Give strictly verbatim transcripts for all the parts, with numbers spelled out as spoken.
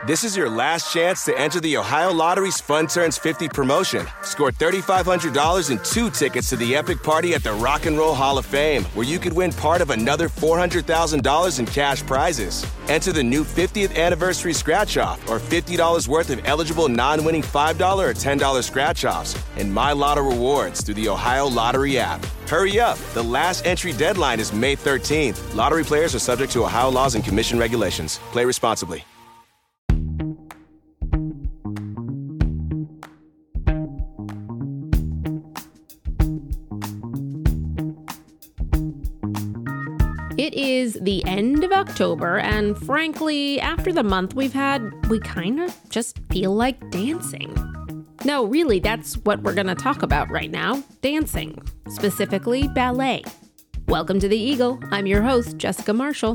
This is your last chance to enter the Ohio Lottery's Fun Turns fifty promotion. Score three thousand five hundred dollars and two tickets to the epic party at the Rock and Roll Hall of Fame, where you could win part of another four hundred thousand dollars in cash prizes. Enter the new fiftieth anniversary scratch-off or fifty dollars worth of eligible non-winning five dollars or ten dollars scratch-offs and My Lotto rewards through the Ohio Lottery app. Hurry up. The last entry deadline is May thirteenth. Lottery players are subject to Ohio laws and commission regulations. Play responsibly. It is the end of October, and frankly, after the month we've had, we kind of just feel like dancing. No, really, that's what we're going to talk about right now, dancing, specifically ballet. Welcome to The Eagle. I'm your host, Jessica Marshall.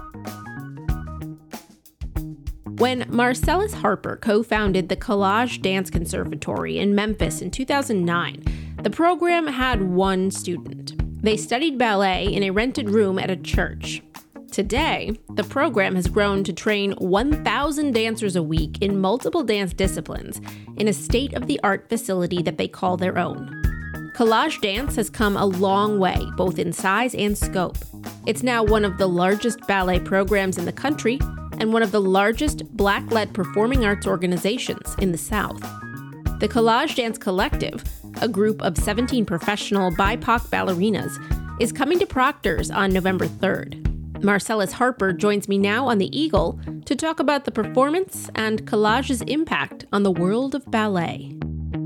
When Marcellus Harper co-founded the Collage Dance Conservatory in Memphis in two thousand nine, the program had one student. They studied ballet in a rented room at a church. Today, the program has grown to train one thousand dancers a week in multiple dance disciplines in a state-of-the-art facility that they call their own. Collage dance has come a long way, both in size and scope. It's now one of the largest ballet programs in the country and one of the largest Black-led performing arts organizations in the South. The Collage Dance Collective, a group of seventeen professional B I P O C ballerinas, is coming to Proctor's on November third. Marcellus Harper joins me now on The Eagle to talk about the performance and Collage's impact on the world of ballet.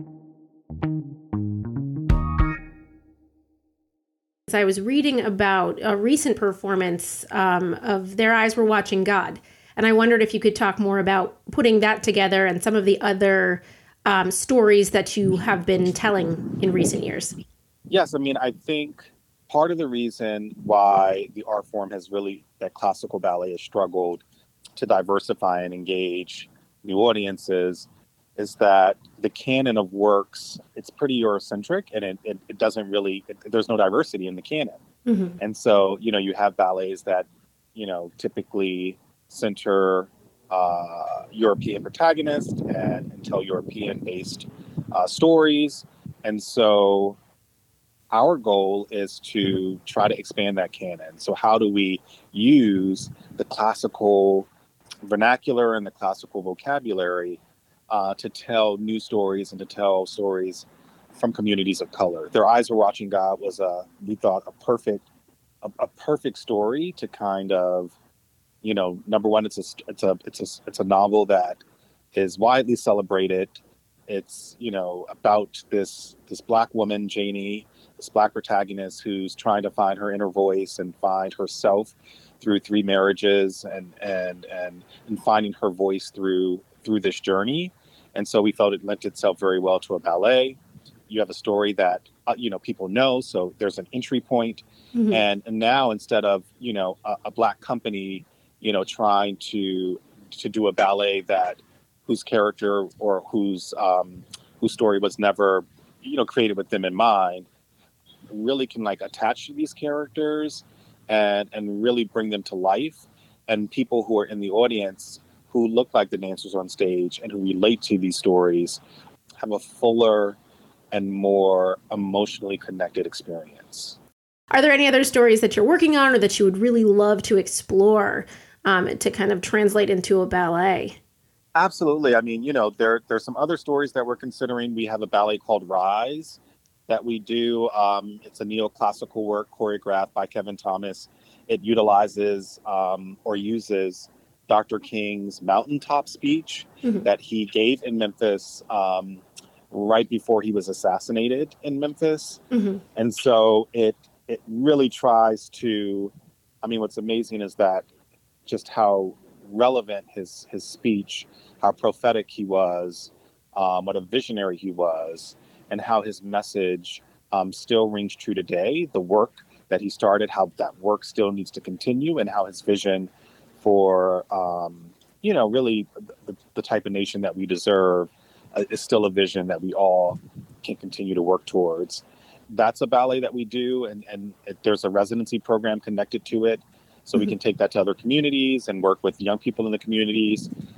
I was reading about a recent performance um, of Their Eyes Were Watching God, and I wondered if you could talk more about putting that together and some of the other Um, stories that you have been telling in recent years. Yes, I mean, I think part of the reason why the art form has really, that classical ballet has struggled to diversify and engage new audiences is that the canon of works, it's pretty Eurocentric and it, it, it doesn't really, it, there's no diversity in the canon. Mm-hmm. And so, you know, you have ballets that, you know, typically center uh, European protagonists and, and tell European-based uh, stories. And so our goal is to try to expand that canon. So how do we use the classical vernacular and the classical vocabulary uh, to tell new stories and to tell stories from communities of color? Their Eyes Were Watching God was, a, we thought, a perfect, a, a perfect story to kind of, you know, number one, it's a, it's a, it's a, it's a novel that is widely celebrated. It's, you know, about this, this Black woman, Janie, this Black protagonist who's trying to find her inner voice and find herself through three marriages and, and, and, and finding her voice through, through this journey. And so we felt it lent itself very well to a ballet. You have a story that, uh, you know, people know. So there's an entry point. Mm-hmm. And, and now instead of, you know, a, a Black company, you know, trying to to do a ballet that whose character or whose um, whose story was never, you know, created with them in mind, really can like attach to these characters and and really bring them to life. And people who are in the audience who look like the dancers on stage and who relate to these stories have a fuller and more emotionally connected experience. Are there any other stories that you're working on or that you would really love to explore um, to kind of translate into a ballet? Absolutely. I mean, you know, there there's some other stories that we're considering. We have a ballet called Rise that we do. Um, it's a neoclassical work choreographed by Kevin Thomas. It utilizes um, or uses Doctor King's mountaintop speech mm-hmm. that he gave in Memphis um, right before he was assassinated in Memphis. Mm-hmm. And so it it really tries to, I mean, what's amazing is that just how relevant his his speech, how prophetic he was, um, what a visionary he was, and how his message um, still rings true today. The work that he started, how that work still needs to continue, and how his vision for, um, you know, really the, the type of nation that we deserve uh, is still a vision that we all can continue to work towards. That's a ballet that we do, and, and it, there's a residency program connected to it. So mm-hmm. we can take that to other communities and work with young people in the communities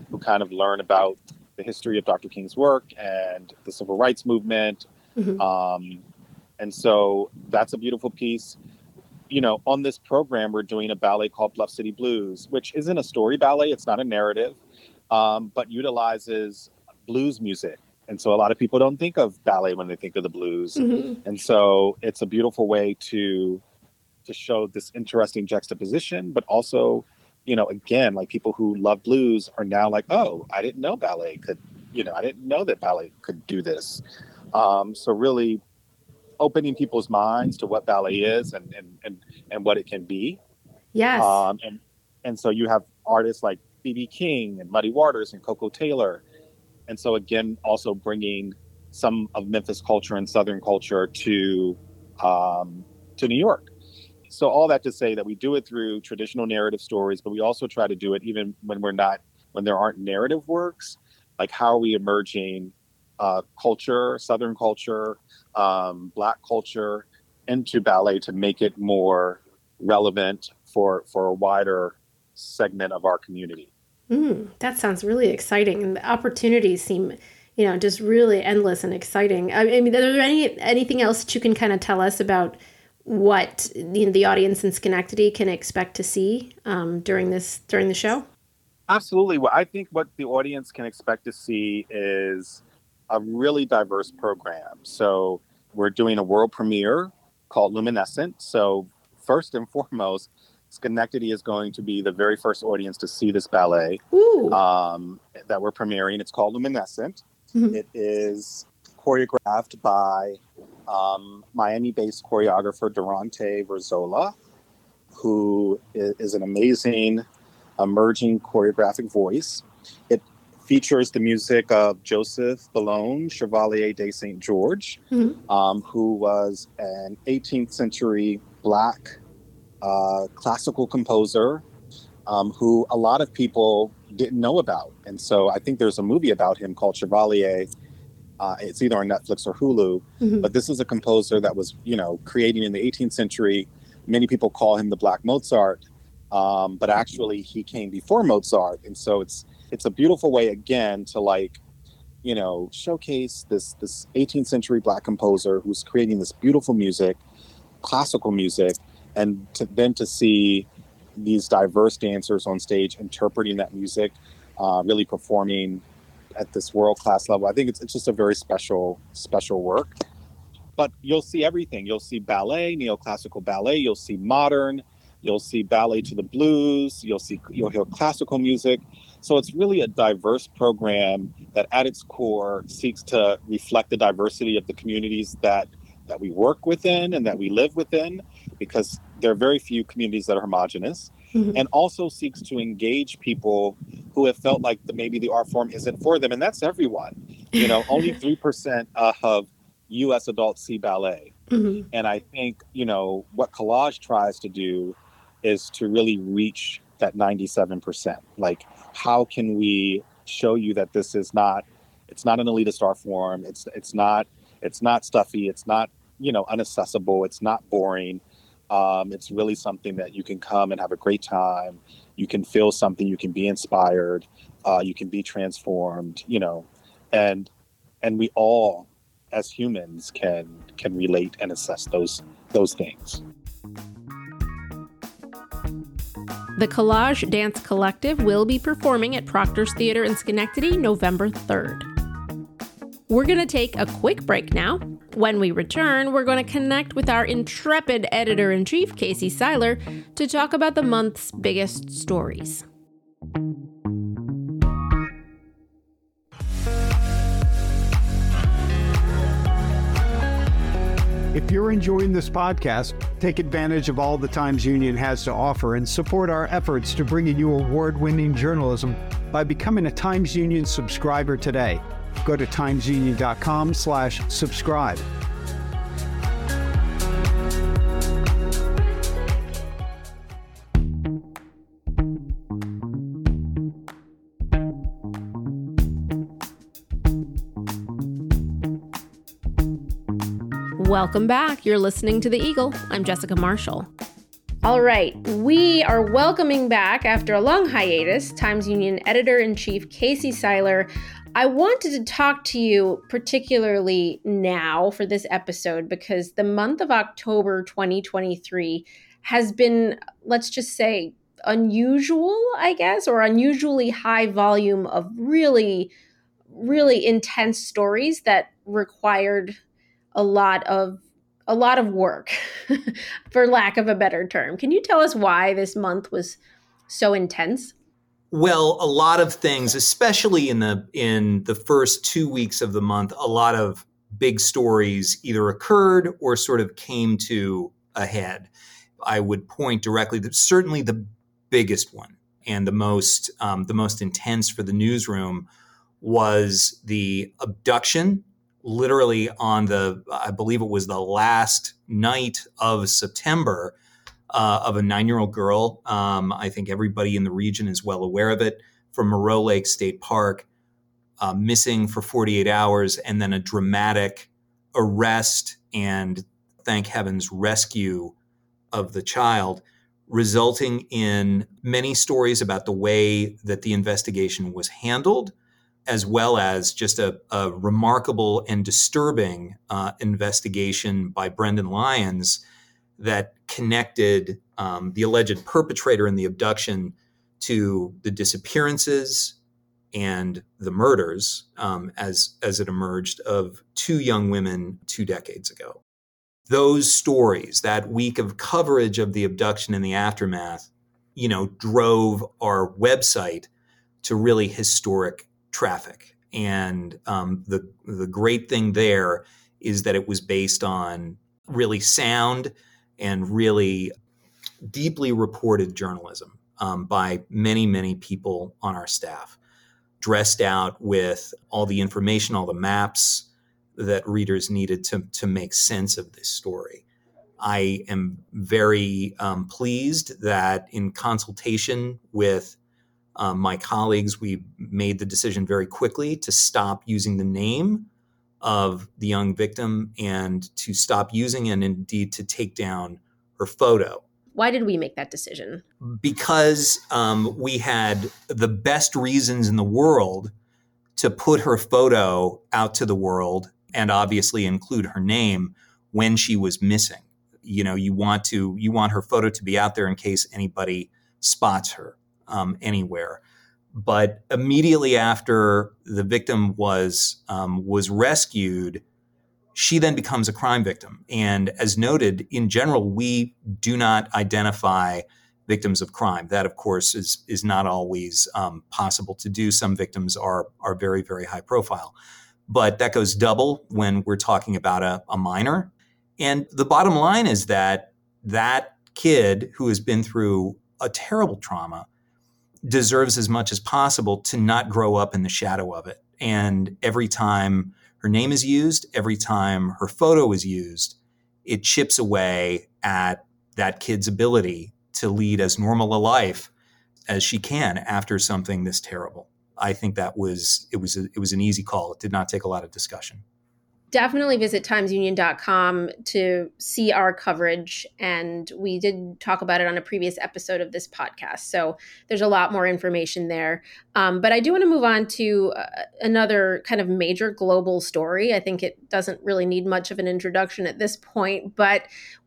who kind of learn about the history of Doctor King's work and the civil rights movement. Mm-hmm. Um, and so that's a beautiful piece. You know, on this program, we're doing a ballet called Bluff City Blues, which isn't a story ballet. It's not a narrative, um, but utilizes blues music. And so a lot of people don't think of ballet when they think of the blues. Mm-hmm. And so it's a beautiful way to to show this interesting juxtaposition, but also, you know, again, like people who love blues are now like, oh, I didn't know ballet could, you know, I didn't know that ballet could do this. Um, so really opening people's minds to what ballet is and and and, and what it can be. Yes. Um, and and so you have artists like B B King and Muddy Waters and Coco Taylor. And so again, also bringing some of Memphis culture and Southern culture to um, to New York. So all that to say that we do it through traditional narrative stories, but we also try to do it even when we're not, when there aren't narrative works, like how are we emerging uh, culture, Southern culture, um, Black culture into ballet to make it more relevant for, for a wider segment of our community. Mm, that sounds really exciting. And the opportunities seem, you know, just really endless and exciting. I mean, are there any, anything else that you can kind of tell us about what the, the audience in Schenectady can expect to see um, during this during the show? Absolutely. Well, I think what the audience can expect to see is a really diverse program. So we're doing a world premiere called Luminescent. So first and foremost, Schenectady is going to be the very first audience to see this ballet um, that we're premiering. It's called Luminescent. Mm-hmm. It is choreographed by um, Miami-based choreographer Durante Verzola, who is, is an amazing emerging choreographic voice. It features the music of Joseph Boulogne, Chevalier de Saint George, mm-hmm. um, who was an eighteenth century Black uh, classical composer um, who a lot of people didn't know about. And so I think there's a movie about him called Chevalier. Uh, it's either on Netflix or Hulu, mm-hmm. but this is a composer that was, you know, creating in the eighteenth century. Many people call him the Black Mozart, um, but actually he came before Mozart. And so it's it's a beautiful way, again, to like, you know, showcase this this eighteenth century Black composer who's creating this beautiful music, classical music, and to, then to see these diverse dancers on stage interpreting that music, uh, really performing at this world-class level. I think it's it's just a very special, special work. But you'll see everything. You'll see ballet, neoclassical ballet. You'll see modern. You'll see ballet to the blues. You'll see you'll hear classical music. So it's really a diverse program that at its core seeks to reflect the diversity of the communities that that we work within and that we live within, because there are very few communities that are homogenous. Mm-hmm. And also seeks to engage people who have felt like the, maybe the art form isn't for them. And that's everyone. You know, only three percent of U S adults see ballet. Mm-hmm. And I think, you know, what Collage tries to do is to really reach that ninety-seven percent. Like, how can we show you that this is not, it's not an elitist art form. It's, it's not, it's not stuffy. It's not, you know, inaccessible. It's not boring. Um, it's really something that you can come and have a great time. You can feel something. You can be inspired. Uh, you can be transformed. You know, and and we all, as humans, can can relate and assess those those things. The Collage Dance Collective will be performing at Proctor's Theater in Schenectady November third. We're going to take a quick break now. When we return, we're going to connect with our intrepid editor-in-chief, Casey Seiler, to talk about the month's biggest stories. If you're enjoying this podcast, take advantage of all the Times Union has to offer and support our efforts to bring you award-winning journalism by becoming a Times Union subscriber today. Go to timesunion.com slash subscribe. Welcome back. You're listening to The Eagle. I'm Jessica Marshall. All right, we are welcoming back, after a long hiatus, Times Union Editor-in-Chief Casey Seiler. I wanted to talk to you particularly now for this episode because the month of October twenty twenty-three has been, let's just say, unusual, I guess, or unusually high volume of really, really intense stories that required a lot of a lot of work, for lack of a better term. Can you tell us why this month was so intense? Well, a lot of things, especially in the in the first two weeks of the month, a lot of big stories either occurred or sort of came to a head. I would point directly to certainly the biggest one and the most um, the most intense for the newsroom was the abduction. Literally on the, I believe it was the last night of September, uh, of a nine-year-old girl. Um, I think everybody in the region is well aware of it, from Moreau Lake State Park, uh, missing for forty-eight hours, and then a dramatic arrest and, thank heavens, rescue of the child, resulting in many stories about the way that the investigation was handled, as well as just a, a remarkable and disturbing uh, investigation by Brendan Lyons that connected um, the alleged perpetrator in the abduction to the disappearances and the murders, um, as, as it emerged, of two young women two decades ago. Those stories, that week of coverage of the abduction and the aftermath, you know, drove our website to really historic traffic. And um, the the great thing there is that it was based on really sound and really deeply reported journalism um, by many, many people on our staff, dressed out with all the information, all the maps that readers needed to, to make sense of this story. I am very um, pleased that in consultation with Um, my colleagues, we made the decision very quickly to stop using the name of the young victim and to stop using and indeed to take down her photo. Why did we make that decision? Because um, we had the best reasons in the world to put her photo out to the world and obviously include her name when she was missing. You know, you want to you want her photo to be out there in case anybody spots her. Um, anywhere. But immediately after the victim was um, was rescued, she then becomes a crime victim. And as noted, in general, we do not identify victims of crime. That, of course, is is not always um, possible to do. Some victims are are very, very high profile. But that goes double when we're talking about a, a minor. And the bottom line is that that kid who has been through a terrible trauma deserves as much as possible to not grow up in the shadow of it. And every time her name is used, every time her photo is used, it chips away at that kid's ability to lead as normal a life as she can after something this terrible. I think that was, it was, a, it was an easy call. It did not take a lot of discussion. Definitely visit times union dot com to see our coverage. And we did talk about it on a previous episode of this podcast. So there's a lot more information there. Um, but I do want to move on to uh, another kind of major global story. I think it doesn't really need much of an introduction at this point. But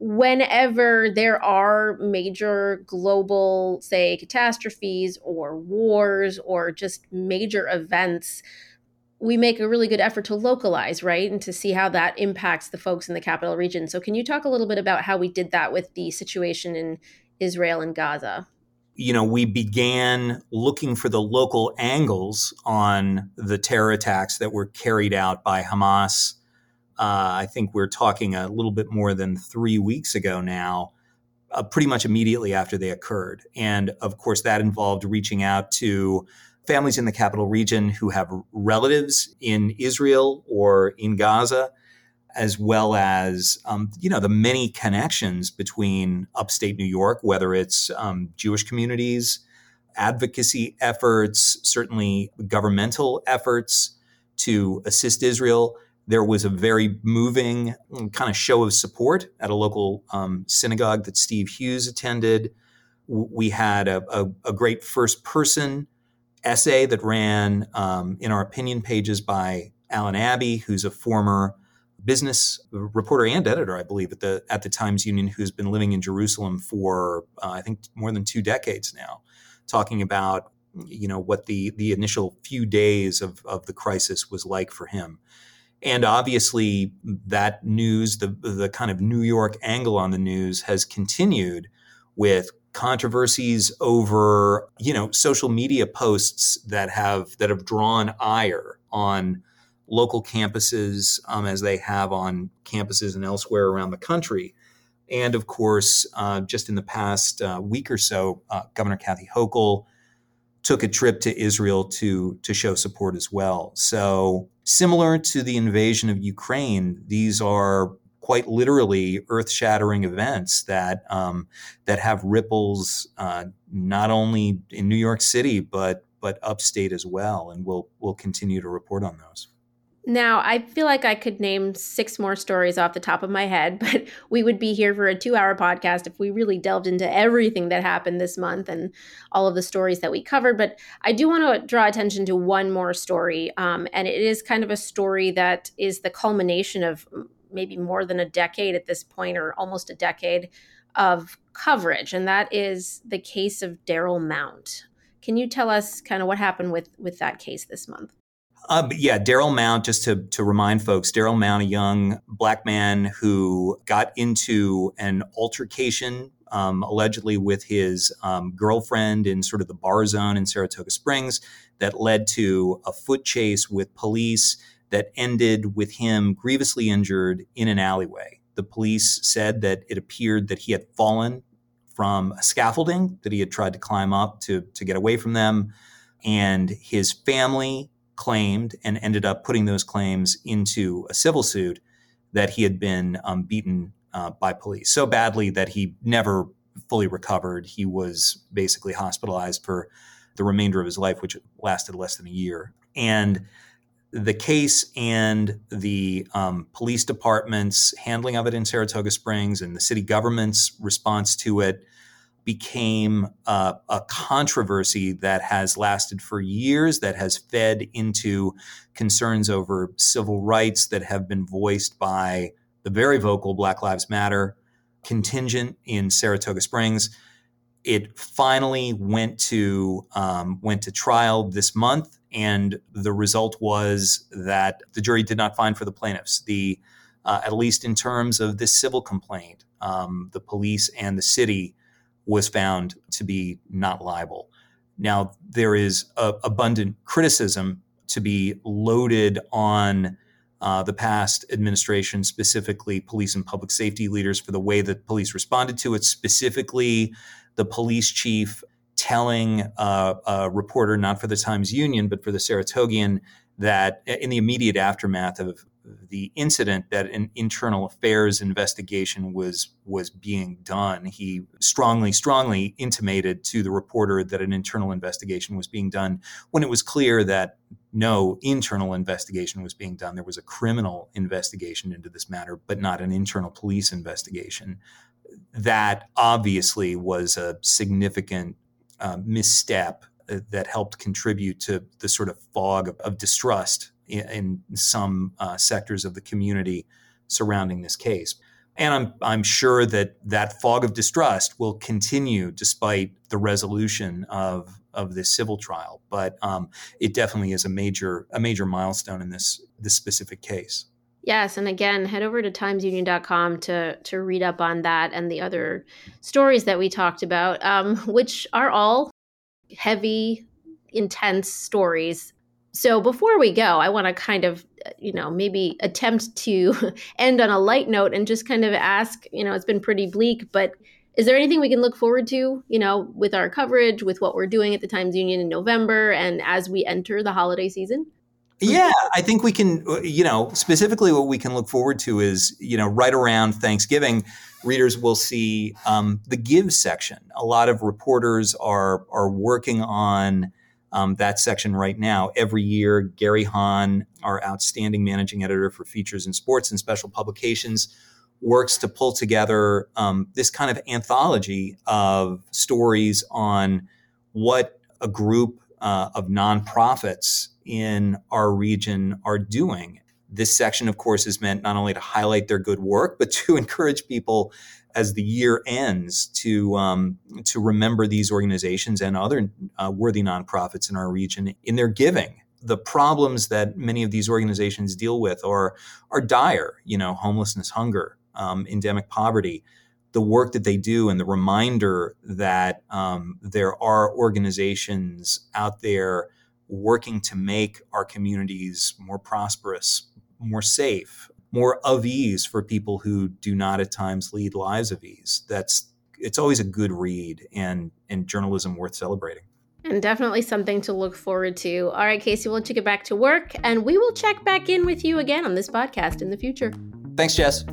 whenever there are major global, say, catastrophes or wars or just major events, we make a really good effort to localize, right? And to see how that impacts the folks in the capital region. So can you talk a little bit about how we did that with the situation in Israel and Gaza? You know, we began looking for the local angles on the terror attacks that were carried out by Hamas. Uh, I think we're talking a little bit more than three weeks ago now, uh, pretty much immediately after they occurred. And of course, that involved reaching out to families in the capital region who have relatives in Israel or in Gaza, as well as, um, you know, the many connections between upstate New York, whether it's um, Jewish communities, advocacy efforts, certainly governmental efforts to assist Israel, There was a very moving kind of show of support at a local um, synagogue that Steve Hughes attended. We had a, a, a great first-person essay that ran um, in our opinion pages by Alan Abbey, who's a former business reporter and editor, I believe, at the at the Times-Union, who's been living in Jerusalem for uh, I think more than two decades now, talking about you know what the the initial few days of of the crisis was like for him. And obviously, that news, the the kind of New York angle on the news, has continued with controversies over, you know, social media posts that have that have drawn ire on local campuses, um, as they have on campuses and elsewhere around the country. And of course, uh, just in the past uh, week or so, uh, Governor Kathy Hochul took a trip to Israel to to show support as well. So similar to the invasion of Ukraine, these are quite literally earth-shattering events that um, that have ripples uh, not only in New York City but but upstate as well, and we'll we'll continue to report on those. Now, I feel like I could name six more stories off the top of my head, but we would be here for a two-hour podcast if we really delved into everything that happened this month and all of the stories that we covered. But I do want to draw attention to one more story, um, and it is kind of a story that is the culmination of maybe more than a decade at this point, or almost a decade of coverage, and that is the case of Darrell Mount. Can you tell us kind of what happened with, with that case this month? Uh, but yeah, Darrell Mount, just to, to remind folks, Darrell Mount, a young black man who got into an altercation um, allegedly with his um, girlfriend in sort of the bar zone in Saratoga Springs that led to a foot chase with police that ended with him grievously injured in an alleyway. The police said that it appeared that he had fallen from a scaffolding that he had tried to climb up to, to get away from them, and his family claimed and ended up putting those claims into a civil suit that he had been um, beaten uh, by police so badly that he never fully recovered. He was basically hospitalized for the remainder of his life, which lasted less than a year. And the case and the um, police department's handling of it in Saratoga Springs and the city government's response to it became uh, a controversy that has lasted for years, that has fed into concerns over civil rights that have been voiced by the very vocal Black Lives Matter contingent in Saratoga Springs. It finally went to um, went to trial this month, and the result was that the jury did not find for the plaintiffs. The uh, at least in terms of this civil complaint, um, the police and the city was found to be not liable. Now, there is a, abundant criticism to be loaded on uh, the past administration, specifically police and public safety leaders, for the way that police responded to it, specifically the police chief telling uh, a reporter, not for the Times-Union, but for the Saratogian, that in the immediate aftermath of the incident that an internal affairs investigation was was being done. He strongly, strongly intimated to the reporter that an internal investigation was being done when it was clear that no internal investigation was being done. There was a criminal investigation into this matter, but not an internal police investigation. That obviously was a significant uh, misstep that helped contribute to the sort of fog of, of distrust in, in some uh, sectors of the community surrounding this case. And I'm I'm sure that that fog of distrust will continue despite the resolution of of this civil trial. But um, it definitely is a major a major milestone in this this specific case. Yes, and again, head over to times union dot com to to read up on that and the other stories that we talked about, um, which are all heavy, intense stories. So before we go, I want to kind of, you know, maybe attempt to end on a light note and just kind of ask, you know, it's been pretty bleak, but is there anything we can look forward to, you know, with our coverage, with what we're doing at the Times-Union in November and as we enter the holiday season? Yeah, I think we can, you know, specifically what we can look forward to is, you know, right around Thanksgiving, readers will see um, the Give section. A lot of reporters are are working on um, that section right now. Every year, Gary Hahn, our outstanding managing editor for features in sports and special publications, works to pull together um, this kind of anthology of stories on what a group uh, of nonprofits in our region are doing. This section, of course, is meant not only to highlight their good work, but to encourage people as the year ends to um, to remember these organizations and other uh, worthy nonprofits in our region in their giving. The problems that many of these organizations deal with are are dire. You know, homelessness, hunger, um, endemic poverty. The work that they do, and the reminder that um, there are organizations out there working to make our communities more prosperous, more safe, more of ease for people who do not at times lead lives of ease. That's it's always a good read and and journalism worth celebrating. And definitely something to look forward to. All right, Casey, we'll let you get back to work, and we will check back in with you again on this podcast in the future. Thanks, Jess.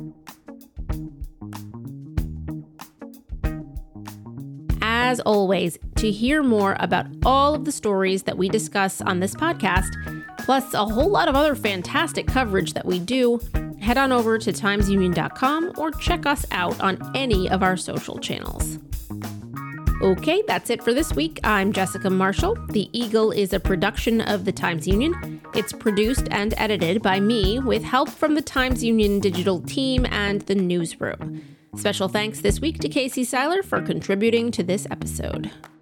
As always, to hear more about all of the stories that we discuss on this podcast, plus a whole lot of other fantastic coverage that we do, head on over to times union dot com or check us out on any of our social channels. Okay, that's it for this week. I'm Jessica Marshall. The Eagle is a production of the Times Union. It's produced and edited by me with help from the Times Union digital team and the newsroom. Special thanks this week to Casey Seiler for contributing to this episode.